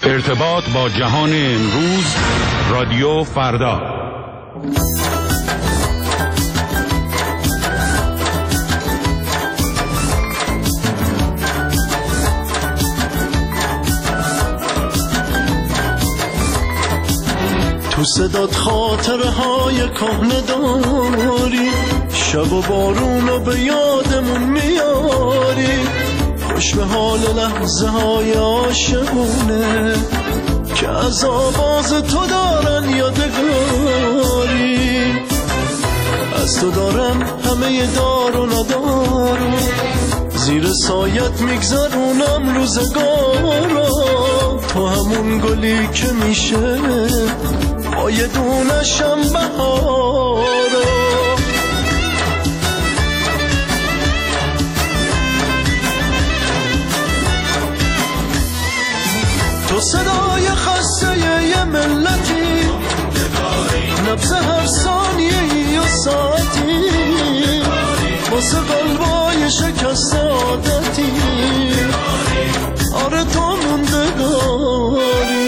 ارتباط با جهان امروز، رادیو فردا. تو صدات خاطره های کهنه داری، شب و بارونو به یادمون میاری، خوش به حال لحظه های عاشقونه که از آواز تو دارن یادگاری. از تو دارم همه دار و ندارو، زیر سایت میگذرونم روزگارو. تو همون گلی که میشه با یه دونشم بهارو. تو صدای خسته یه ملتی، نبض هر ثانیه و ساعتی، واسه قلبای شکست عادتی، آره تو موندگاری.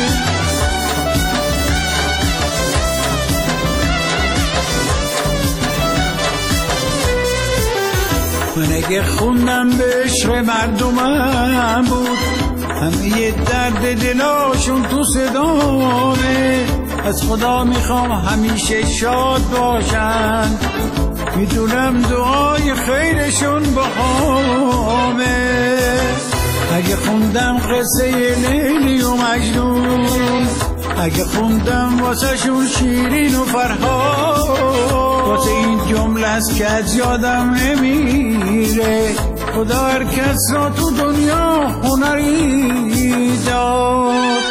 من اگه خوندم به عشق مردمم بود، همه یه درد دلاشون تو صدامه. از خدا میخوام همیشه شاد باشن، میدونم دعای خیرشون با همه. اگه خوندم قصه لیلی و مجنون، اگه خوندم واسه شون شیرین و فرهاد، واسه این جمله است که از یادم نمیره، خدا هر کس را تو دنیا هنری داد.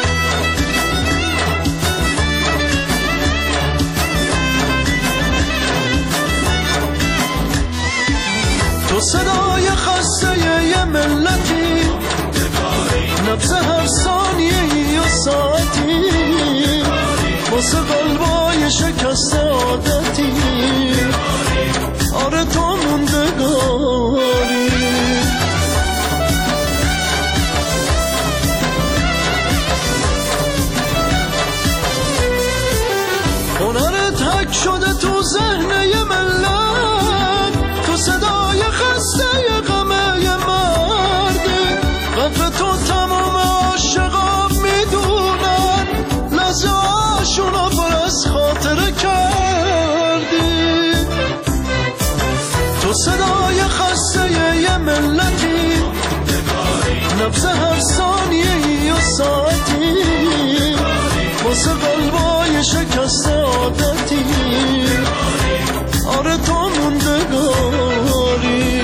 تو صدای خسته یه ملتی، نبض هر ثانیه و ساعتی، واسه قلبای شکست عادتی، آره تو موندگاری. هنرت حک شده تو ذهن یه ملت، تو صدای خسته یه غمه یه مرده، قدر تو تمام عاشقا میدونن، لحظه هاشونو پر از خاطره کردی. تو صدای خسته یه ملتی، نبض هر ثانیه و ساعتی، واسه قلبای شکست عادتی، آره تو موندگاری.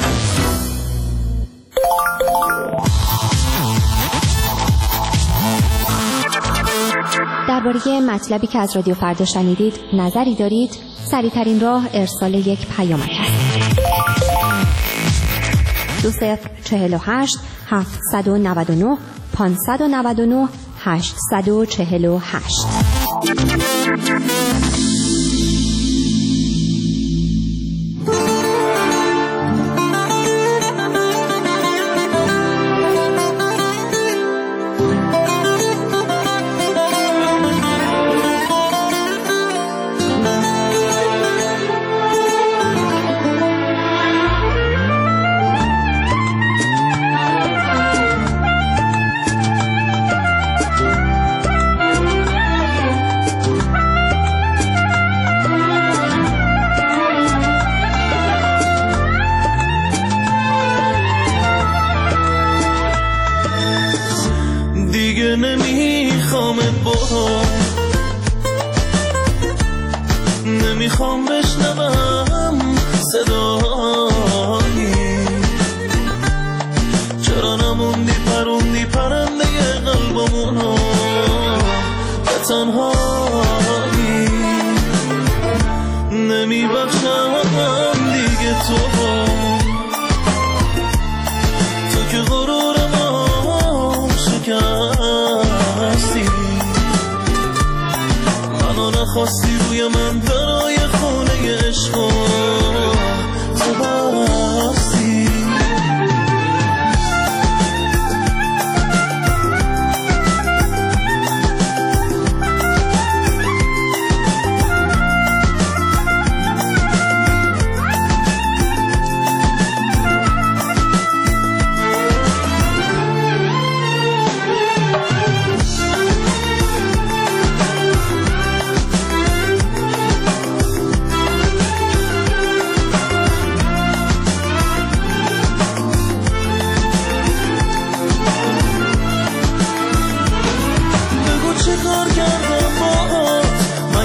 درباره مطلبی که از رادیو فردا شنیدید نظری دارید؟ سریع‌ترین راه ارسال یک پیامک است. 2048 799 599 848. نمیخوام بشنوم صدایی، چرا نموندی پروندی پرنده قلبمونو به تنهایی. نمیبخشم دیگه تو که غرور ما شکستی، منو نخواستی روی من برای خونه عشقا تو بستی.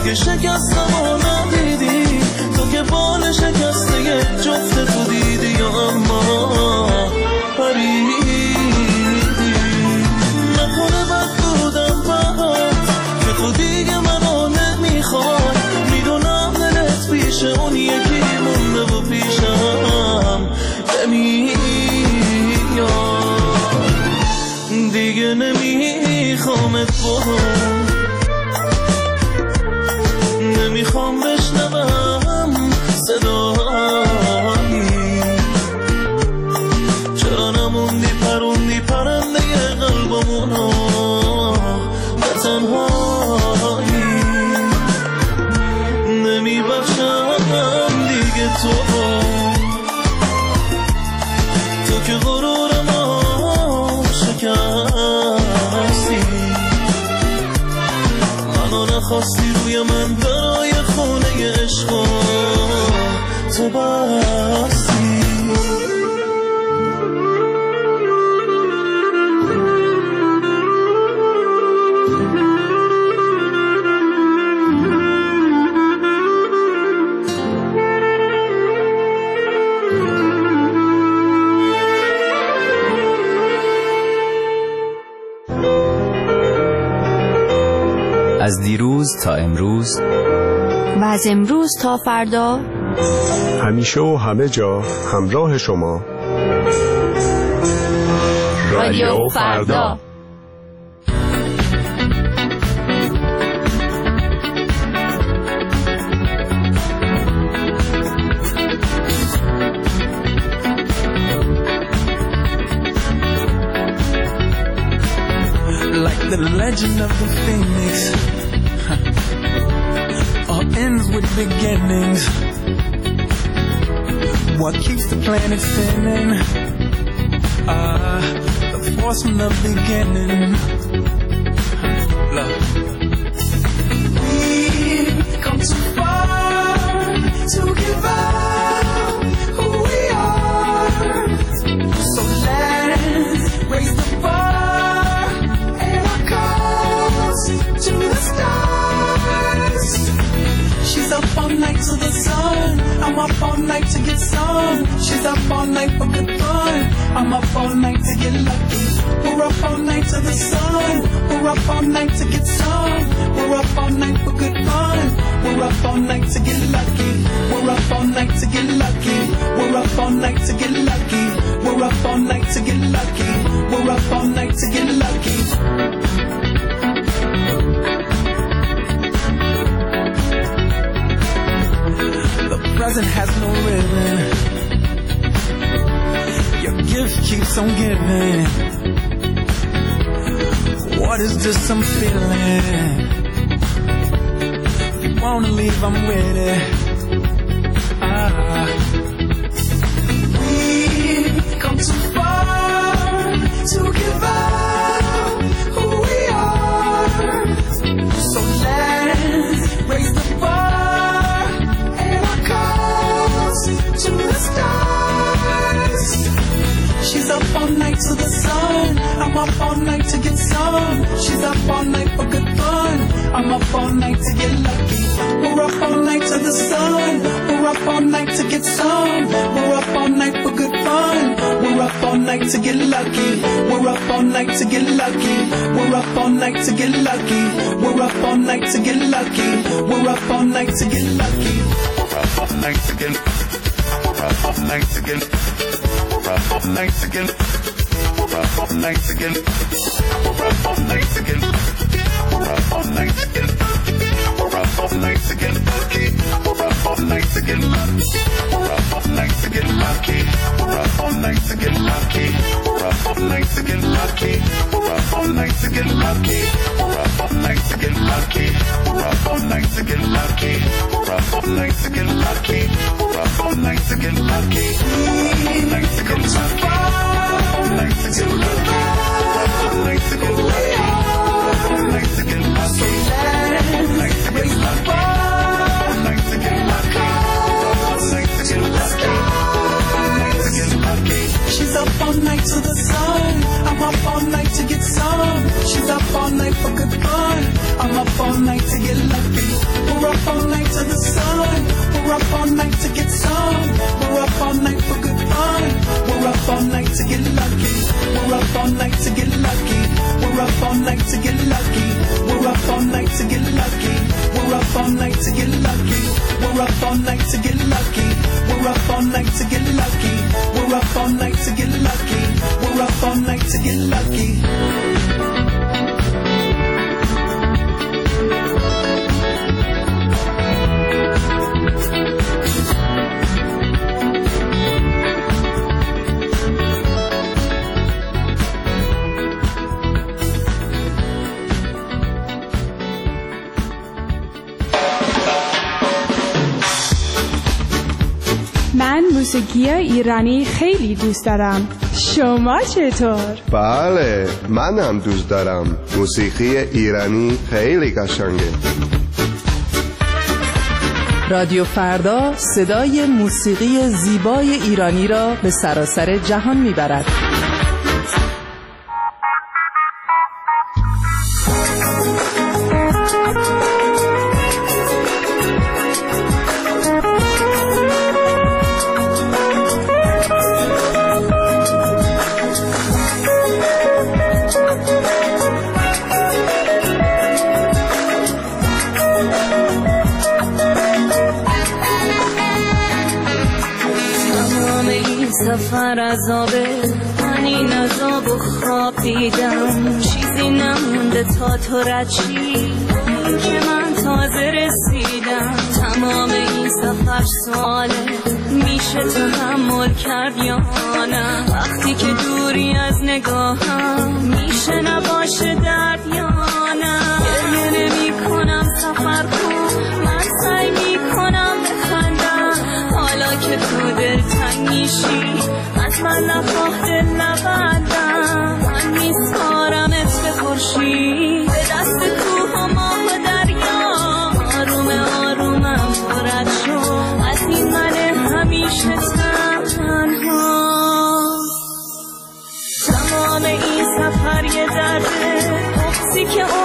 که شکستم و ندیدی، تو که بال شکسته جفت تو دیدی اما پریدی. نکنه بد بودم فقط که تو دیگه منو نمیخوای، میدونم دلت پیش اون یکی مونده و پیشم نمیاد، دیگه نمیخوامت باهم، نمیخوام بشنوم صدایی، چرا نموندی پروندی پرنده قلبمونو به تنهایی، نمیبخشم دیگه تو که غرورمو شکستی، منو نخواستی روی من برای خونه عشقا تو بستی. از دیروز تا امروز و از امروز تا فردا، همیشه و همه جا همراه شما رادیو فردا. Like the legend of the phoenix, all ends with beginnings. What keeps the planet spinning? The force from the beginning. Love. We've come too far to give up who we are, so let's raise the bar to the stars. She's up all night to the sun, I'm up all night to get some. She's up all night for good fun, I'm up all night to get lucky. We're up all night to the sun, we're up all night to get some. We're up all night for good fun, we're up all night to get lucky. We're up all night to get lucky. We're up all night to get lucky. We're up all night to get lucky. We're up all night to get lucky. Present has no ribbon, your gift keeps on giving. What is this I'm feeling? If you wanna leave, I'm with it. We've come too far to give up who we are, so let's raise the bar to the stars. She's up all night to the sun, I'm up all night to get some. She's up all night for good fun, I'm up all night to get lucky. We're up all night to the sun, we're up all night to get some. We're up all night for good fun, we're up all night to get lucky. We're up all night to get lucky. We're up all night to get lucky. We're up all night to get lucky. We're up all night to get lucky. We're up all night to get lucky. We're up all night to get. We're up all night to get. We're up all night to get. We're up all night to get. We're up all night to get. We're up all night to get lucky. We're up all night to get lucky. We're up all night to get lucky. We're up all night to get lucky. We're up all night to get lucky. We're up all night to get lucky. We're up all night to get lucky. We're up all night to get lucky. We're up all night to get lucky. We're up all night to get lucky. All night to get lucky. All night to get lucky. All night to get lucky. All night to get lucky. All night to get lucky. All night to get lucky. All night to get lucky. All night to get lucky. She's up all night to the sun, I'm up all night to get some. She's up all night for good fun, I'm up all night to get lucky. من موسیقی ایرانی خیلی دوست دارم. شما چطور؟ بله، من هم دوست دارم. موسیقی ایرانی خیلی قشنگه. رادیو فردا صدای موسیقی زیبای ایرانی را به سراسر جهان میبرد. سفر عذابه، من این عذاب و خواب دیدم، چیزی نمونده تا تو رد شی، این که من تازه رسیدم. تمام این سفر سواله، میشه تحمل کرد یا نه؟ وقتی که دوری از نگاهم، میشه نباشه درد یا نه؟ گریه نمی کنم سفر کن، من سعی میکنم بخندم، حالا که تو دل تنگ میشی از من نخواه دل نبندم. من میسپارمت به خورشید، به دست کوه و ماه و دریا، آروم آرومم پرد شو از این من همیشه تنها. تمام این سفر یه درده، بغضی که